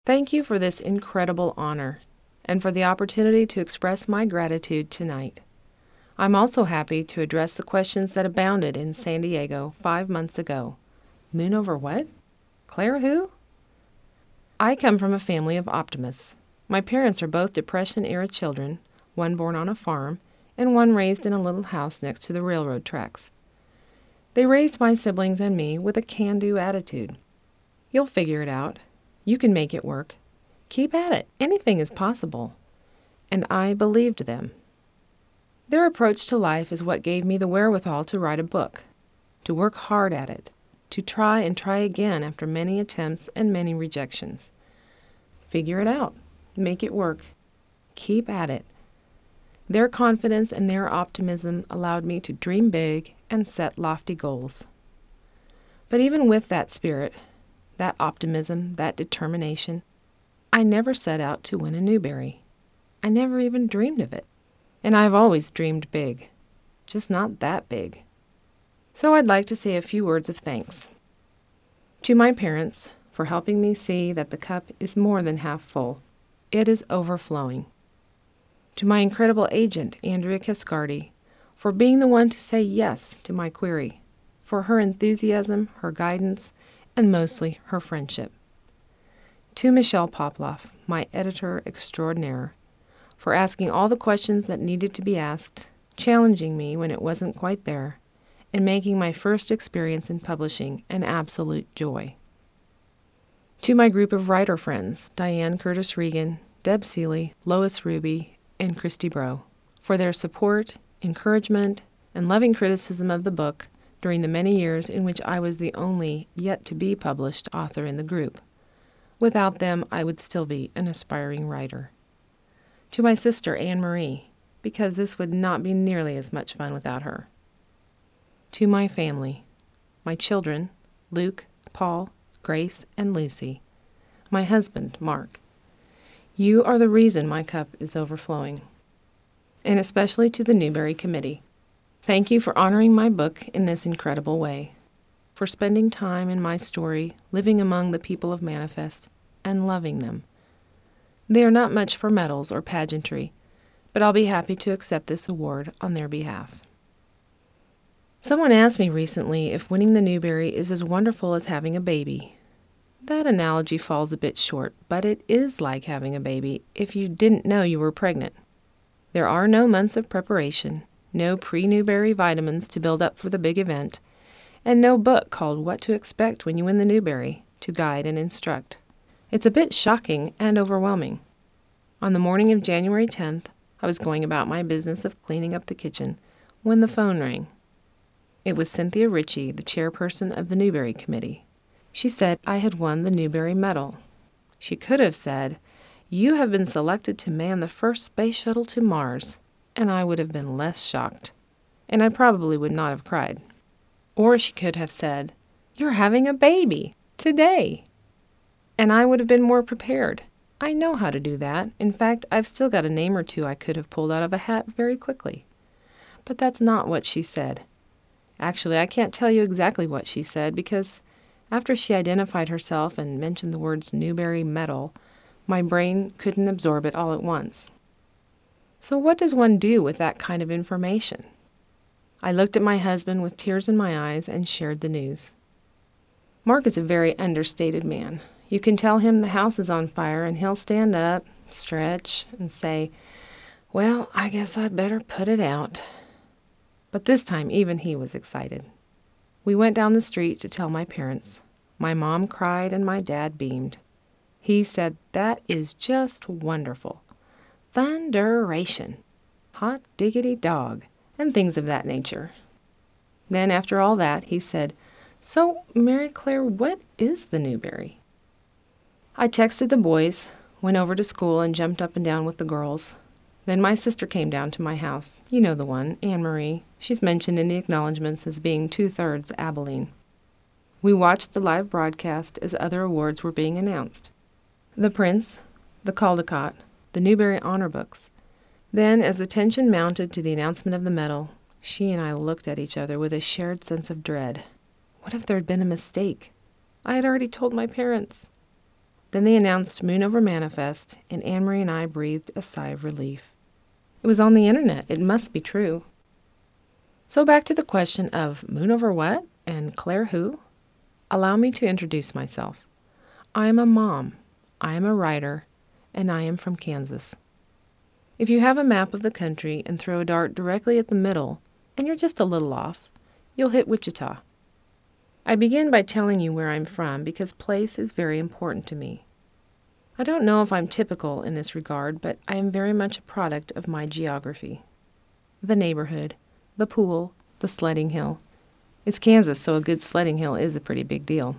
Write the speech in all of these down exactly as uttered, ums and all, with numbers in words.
Thank you for this incredible honor and for the opportunity to express my gratitude tonight. I'm also happy to address the questions that abounded in San Diego five months ago. Moon over what? Claire who? I come from a family of optimists. My parents are both Depression-era children, one born on a farm and one raised in a little house next to the railroad tracks. They raised my siblings and me with a can-do attitude. You'll figure it out. You can make it work. Keep at it. Anything is possible. And I believed them. Their approach to life is what gave me the wherewithal to write a book, to work hard at it, to try and try again after many attempts and many rejections. Figure it out. Make it work. Keep at it. Their confidence and their optimism allowed me to dream big and set lofty goals. But even with that spirit, that optimism, that determination, I never set out to win a Newbery. I never even dreamed of it. And I've always dreamed big, just not that big. So I'd like to say a few words of thanks. To my parents for helping me see that the cup is more than half full. It is overflowing. To my incredible agent, Andrea Cascardi, for being the one to say yes to my query, for her enthusiasm, her guidance, and mostly her friendship. To Michelle Poploff, my editor extraordinaire, for asking all the questions that needed to be asked, challenging me when it wasn't quite there, and making my first experience in publishing an absolute joy. To my group of writer friends, Diane Curtis Regan, Deb Seeley, Lois Ruby, and Christy Bro, for their support, encouragement, and loving criticism of the book during the many years in which I was the only yet-to-be-published author in the group. Without them, I would still be an aspiring writer. To my sister, Anne Marie, because this would not be nearly as much fun without her. To my family, my children, Luke, Paul, Grace, and Lucy, my husband, Mark. You are the reason my cup is overflowing. And especially to the Newbery Committee. Thank you for honoring my book in this incredible way, for spending time in my story, living among the people of Manifest, and loving them. They are not much for medals or pageantry, but I'll be happy to accept this award on their behalf. Someone asked me recently if winning the Newbery is as wonderful as having a baby. That analogy falls a bit short, but it is like having a baby if you didn't know you were pregnant. There are no months of preparation, no pre-Newbery vitamins to build up for the big event, and no book called What to Expect When You Win the Newbery to guide and instruct. It's a bit shocking and overwhelming. On the morning of January tenth, I was going about my business of cleaning up the kitchen when the phone rang. It was Cynthia Ritchie, the chairperson of the Newbery Committee. She said I had won the Newbery Medal. She could have said, "You have been selected to man the first space shuttle to Mars," and I would have been less shocked, and I probably would not have cried. Or she could have said, "You're having a baby, today," and I would have been more prepared. I know how to do that. In fact, I've still got a name or two I could have pulled out of a hat very quickly. But that's not what she said. Actually, I can't tell you exactly what she said because after she identified herself and mentioned the words Newbery Medal, my brain couldn't absorb it all at once. So what does one do with that kind of information? I looked at my husband with tears in my eyes and shared the news. Mark is a very understated man. You can tell him the house is on fire and he'll stand up, stretch, and say, "Well, I guess I'd better put it out." But this time even he was excited. We went down the street to tell my parents. My mom cried and my dad beamed. He said, "That is just wonderful. Thunderation, hot diggity dog," and things of that nature. Then after all that, he said, "So, Mary Claire, what is the Newbery?" I texted the boys, went over to school, and jumped up and down with the girls. Then my sister came down to my house. You know the one, Anne Marie. She's mentioned in the acknowledgments as being two-thirds Abilene. We watched the live broadcast as other awards were being announced. The Prince, the Caldecott, the Newbery Honor Books. Then, as the tension mounted to the announcement of the medal, she and I looked at each other with a shared sense of dread. What if there had been a mistake? I had already told my parents. Then they announced Moon Over Manifest, and Anne-Marie and I breathed a sigh of relief. It was on the internet. It must be true. So back to the question of Moon Over what and Claire who? Allow me to introduce myself. I am a mom, I am a writer, and I am from Kansas. If you have a map of the country and throw a dart directly at the middle, and you're just a little off, you'll hit Wichita. I begin by telling you where I'm from because place is very important to me. I don't know if I'm typical in this regard, but I am very much a product of my geography. The neighborhood, the pool, the sledding hill. It's Kansas, so a good sledding hill is a pretty big deal.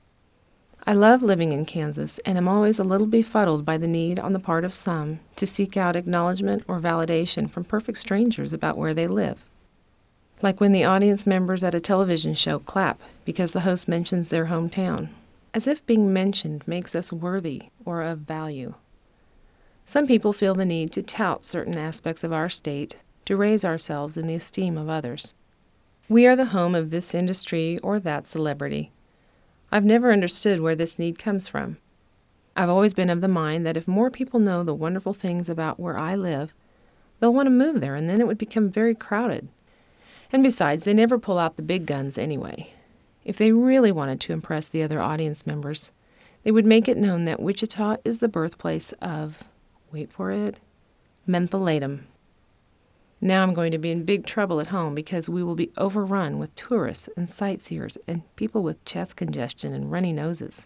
I love living in Kansas, and am always a little befuddled by the need on the part of some to seek out acknowledgement or validation from perfect strangers about where they live. Like when the audience members at a television show clap because the host mentions their hometown, as if being mentioned makes us worthy or of value. Some people feel the need to tout certain aspects of our state to raise ourselves in the esteem of others. We are the home of this industry or that celebrity. I've never understood where this need comes from. I've always been of the mind that if more people know the wonderful things about where I live, they'll want to move there, and then it would become very crowded. And besides, they never pull out the big guns anyway. If they really wanted to impress the other audience members, they would make it known that Wichita is the birthplace of, wait for it, mentholatum. Now I'm going to be in big trouble at home because we will be overrun with tourists and sightseers and people with chest congestion and runny noses.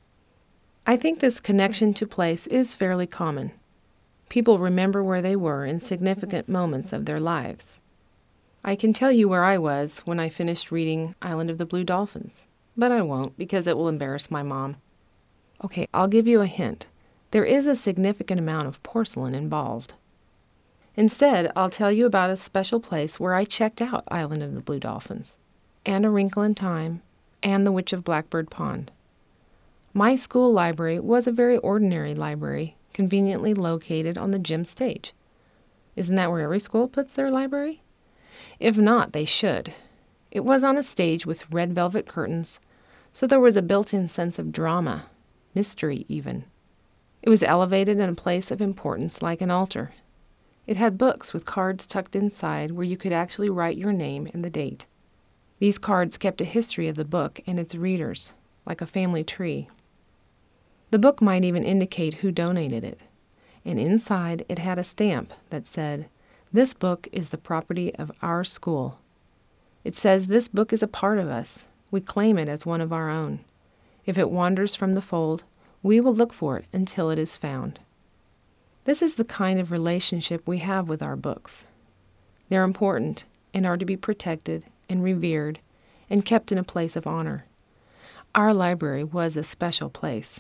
I think this connection to place is fairly common. People remember where they were in significant moments of their lives. I can tell you where I was when I finished reading Island of the Blue Dolphins, but I won't because it will embarrass my mom. Okay, I'll give you a hint. There is a significant amount of porcelain involved. Instead, I'll tell you about a special place where I checked out Island of the Blue Dolphins, and A Wrinkle in Time, and The Witch of Blackbird Pond. My school library was a very ordinary library, conveniently located on the gym stage. Isn't that where every school puts their library? If not, they should. It was on a stage with red velvet curtains, so there was a built-in sense of drama, mystery even. It was elevated in a place of importance like an altar. It had books with cards tucked inside where you could actually write your name and the date. These cards kept a history of the book and its readers, like a family tree. The book might even indicate who donated it, and inside it had a stamp that said, "This book is the property of our school." It says this book is a part of us. We claim it as one of our own. If it wanders from the fold, we will look for it until it is found. This is the kind of relationship we have with our books. They're important and are to be protected and revered and kept in a place of honor. Our library was a special place.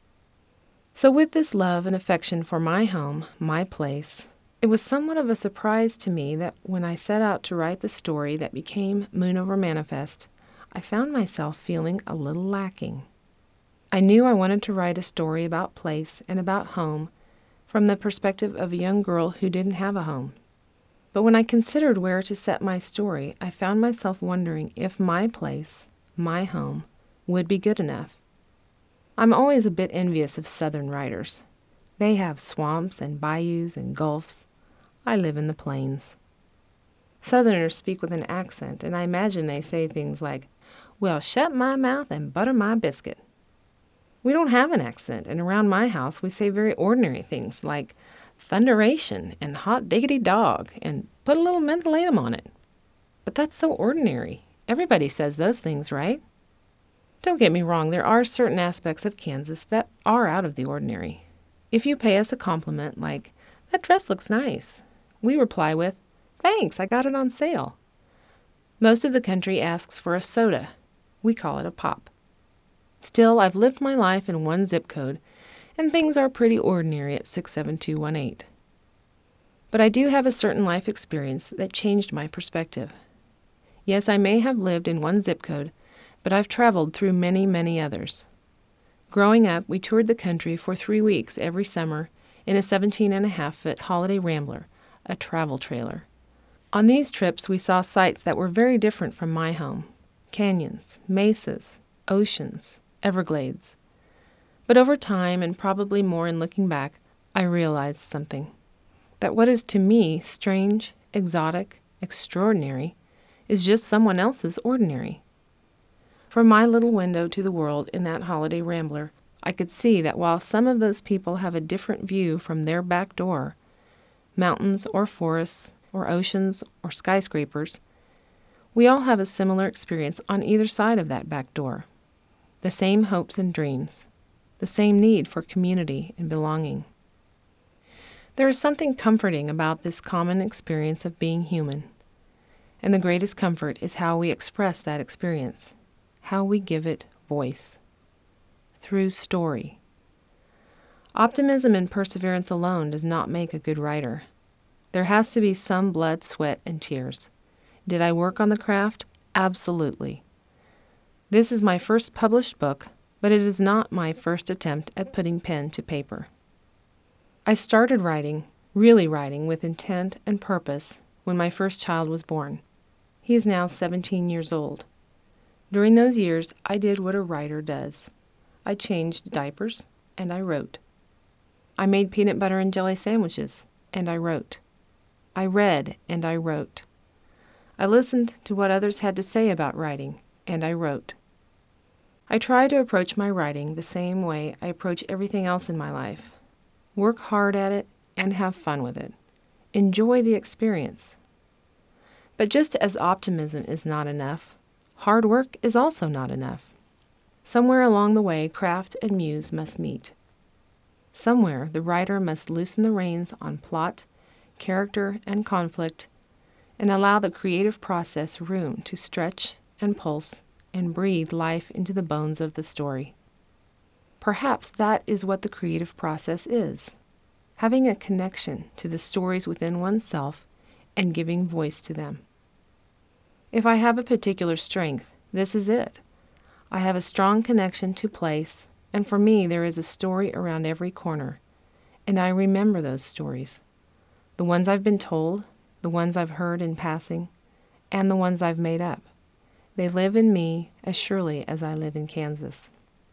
So with this love and affection for my home, my place, it was somewhat of a surprise to me that when I set out to write the story that became Moon Over Manifest, I found myself feeling a little lacking. I knew I wanted to write a story about place and about home from the perspective of a young girl who didn't have a home. But when I considered where to set my story, I found myself wondering if my place, my home, would be good enough. I'm always a bit envious of Southern writers. They have swamps and bayous and gulfs. I live in the plains. Southerners speak with an accent, and I imagine they say things like, "Well, shut my mouth and butter my biscuit." We don't have an accent, and around my house we say very ordinary things like thunderation and hot diggity dog and put a little mentholatum on it. But that's so ordinary. Everybody says those things, right? Don't get me wrong, there are certain aspects of Kansas that are out of the ordinary. If you pay us a compliment like, "That dress looks nice," we reply with, "Thanks, I got it on sale." Most of the country asks for a soda. We call it a pop. Still, I've lived my life in one zip code, and things are pretty ordinary at six seven two one eight. But I do have a certain life experience that changed my perspective. Yes, I may have lived in one zip code, but I've traveled through many, many others. Growing up, we toured the country for three weeks every summer in a seventeen and a half foot Holiday Rambler, a travel trailer. On these trips, we saw sights that were very different from my home: canyons, mesas, oceans, Everglades. But over time, and probably more in looking back, I realized something. That what is to me strange, exotic, extraordinary, is just someone else's ordinary. From my little window to the world in that holiday rambler, I could see that while some of those people have a different view from their back door, mountains or forests or oceans or skyscrapers, we all have a similar experience on either side of that back door. The same hopes and dreams, the same need for community and belonging. There is something comforting about this common experience of being human, and the greatest comfort is how we express that experience, how we give it voice. Through story. Optimism and perseverance alone does not make a good writer. There has to be some blood, sweat, and tears. Did I work on the craft? Absolutely. This is my first published book, but it is not my first attempt at putting pen to paper. I started writing, really writing, with intent and purpose when my first child was born. He is now seventeen years old. During those years, I did what a writer does. I changed diapers, and I wrote. I made peanut butter and jelly sandwiches, and I wrote. I read, and I wrote. I listened to what others had to say about writing, and I wrote. I try to approach my writing the same way I approach everything else in my life. Work hard at it and have fun with it. Enjoy the experience. But just as optimism is not enough, hard work is also not enough. Somewhere along the way, craft and muse must meet. Somewhere, the writer must loosen the reins on plot, character, and conflict, and allow the creative process room to stretch and pulse and breathe life into the bones of the story. Perhaps that is what the creative process is, having a connection to the stories within oneself and giving voice to them. If I have a particular strength, this is it. I have a strong connection to place, and for me there is a story around every corner, and I remember those stories. The ones I've been told, the ones I've heard in passing, and the ones I've made up. They live in me as surely as I live in Kansas.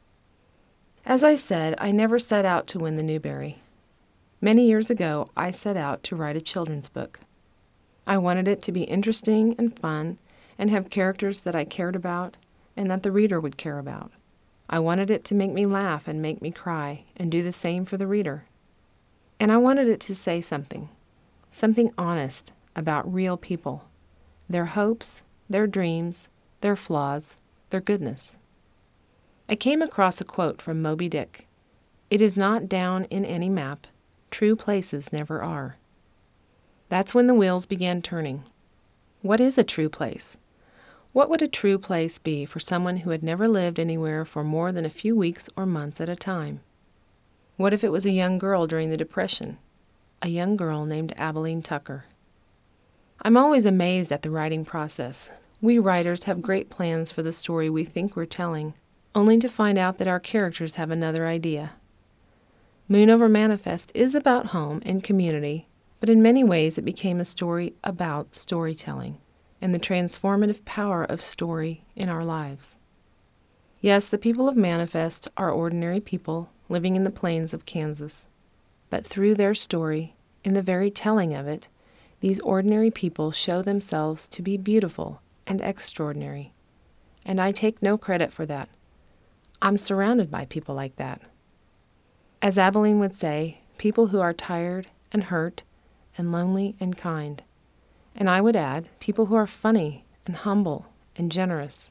As I said, I never set out to win the Newbery. Many years ago, I set out to write a children's book. I wanted it to be interesting and fun and have characters that I cared about and that the reader would care about. I wanted it to make me laugh and make me cry and do the same for the reader. And I wanted it to say something, something honest about real people, their hopes, their dreams, their flaws, their goodness. I came across a quote from Moby Dick. It is not down in any map. True places never are. That's when the wheels began turning. What is a true place? What would a true place be for someone who had never lived anywhere for more than a few weeks or months at a time? What if it was a young girl during the Depression? A young girl named Abilene Tucker. I'm always amazed at the writing process. We writers have great plans for the story we think we're telling, only to find out that our characters have another idea. Moon Over Manifest is about home and community, but in many ways it became a story about storytelling and the transformative power of story in our lives. Yes, the people of Manifest are ordinary people living in the plains of Kansas, but through their story, in the very telling of it, these ordinary people show themselves to be beautiful and extraordinary, and I take no credit for that. I'm surrounded by people like that. As Abilene would say, people who are tired and hurt and lonely and kind. And I would add, people who are funny and humble and generous.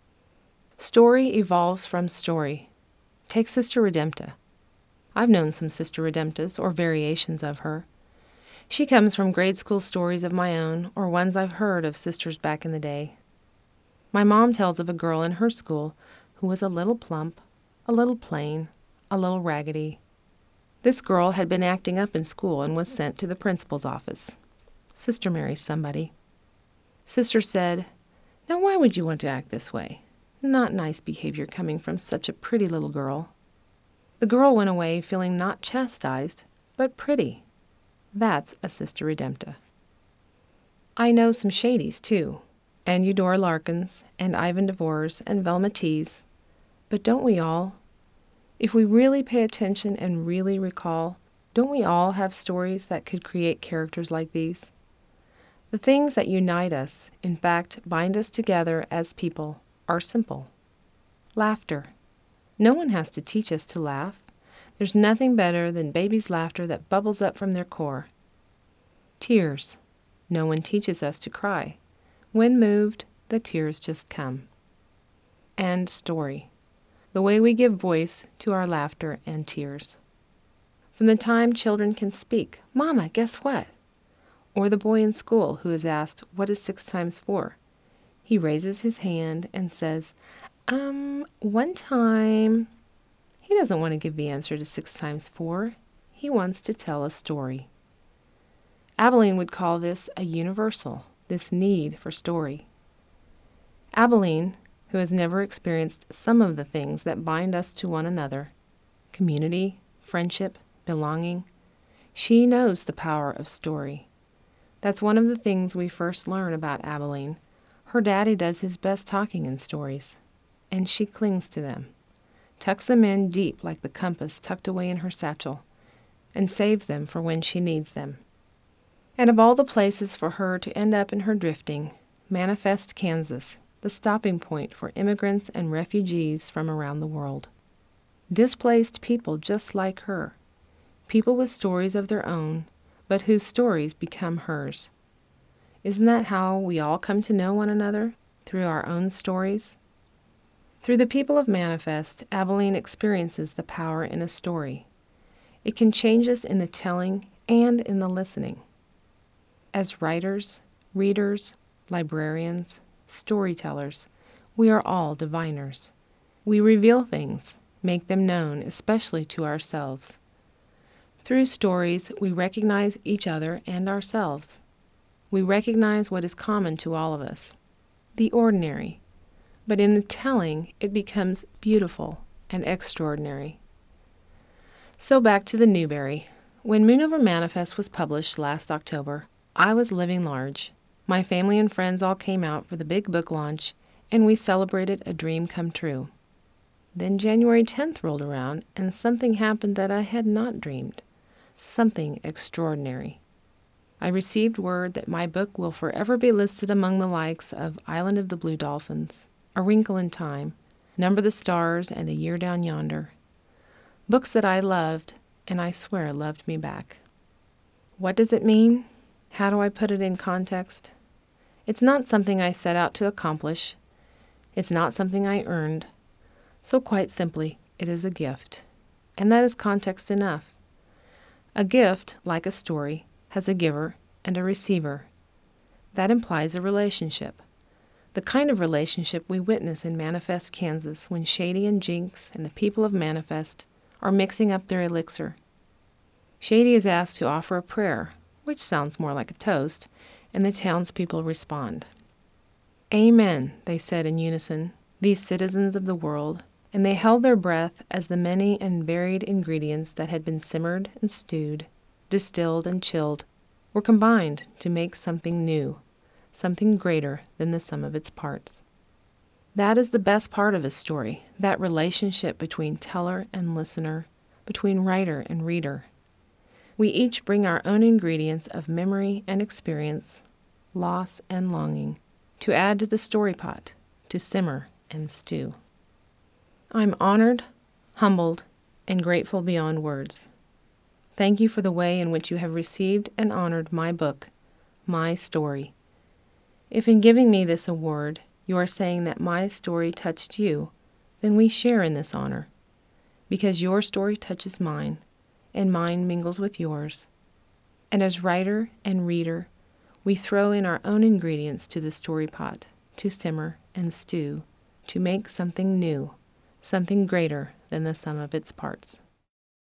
Story evolves from story. Take Sister Redempta. I've known some Sister Redemptas or variations of her. She comes from grade school stories of my own or ones I've heard of sisters back in the day. My mom tells of a girl in her school who was a little plump, a little plain, a little raggedy. This girl had been acting up in school and was sent to the principal's office. Sister marries somebody. Sister said, "Now why would you want to act this way? Not nice behavior coming from such a pretty little girl." The girl went away feeling not chastised, but pretty. That's a Sister Redempta. I know some shadies, too, and Eudora Larkins, and Ivan DeVores, and Velma Tease. But don't we all? If we really pay attention and really recall, don't we all have stories that could create characters like these? The things that unite us, in fact, bind us together as people, are simple. Laughter. No one has to teach us to laugh. There's nothing better than babies' laughter that bubbles up from their core. Tears. No one teaches us to cry. When moved, the tears just come. And story. The way we give voice to our laughter and tears. From the time children can speak, "Mama, guess what?" Or the boy in school who is asked, "What is six times four?" He raises his hand and says, Um, one time. He doesn't want to give the answer to six times four. He wants to tell a story. Abilene would call this a universal, this need for story. Abilene, who has never experienced some of the things that bind us to one another, community, friendship, belonging, she knows the power of story. That's one of the things we first learn about Abilene. Her daddy does his best talking in stories, and she clings to them, tucks them in deep like the compass tucked away in her satchel, and saves them for when she needs them. And of all the places for her to end up in her drifting, Manifest, Kansas, the stopping point for immigrants and refugees from around the world. Displaced people just like her, people with stories of their own, but whose stories become hers. Isn't that how we all come to know one another? Through our own stories? Through the people of Manifest, Abilene experiences the power in a story. It can change us in the telling and in the listening. As writers, readers, librarians, storytellers, we are all diviners. We reveal things, make them known, especially to ourselves. Through stories, we recognize each other and ourselves. We recognize what is common to all of us, the ordinary. But in the telling, it becomes beautiful and extraordinary. So back to the Newbery. When Moon Over Manifest was published last October, I was living large. My family and friends all came out for the big book launch, and we celebrated a dream come true. Then January tenth rolled around, and something happened that I had not dreamed. Something extraordinary. I received word that my book will forever be listed among the likes of Island of the Blue Dolphins, A Wrinkle in Time, Number the Stars, and A Year Down Yonder. Books that I loved, and I swear loved me back. What does it mean? How do I put it in context? It's not something I set out to accomplish. It's not something I earned. So quite simply, it is a gift. And that is context enough. A gift, like a story, has a giver and a receiver. That implies a relationship. The kind of relationship we witness in Manifest, Kansas, when Shady and Jinx and the people of Manifest are mixing up their elixir. Shady is asked to offer a prayer, which sounds more like a toast, and the townspeople respond. "Amen," they said in unison, these citizens of the world, and they held their breath as the many and varied ingredients that had been simmered and stewed, distilled and chilled, were combined to make something new, something greater than the sum of its parts. That is the best part of a story, that relationship between teller and listener, between writer and reader. We each bring our own ingredients of memory and experience, loss and longing, to add to the story pot, to simmer and stew. I'm honored, humbled, and grateful beyond words. Thank you for the way in which you have received and honored my book, my story. If in giving me this award, you are saying that my story touched you, then we share in this honor, because your story touches mine, and mine mingles with yours. And as writer and reader, we throw in our own ingredients to the story pot, to simmer and stew, to make something new, something greater than the sum of its parts.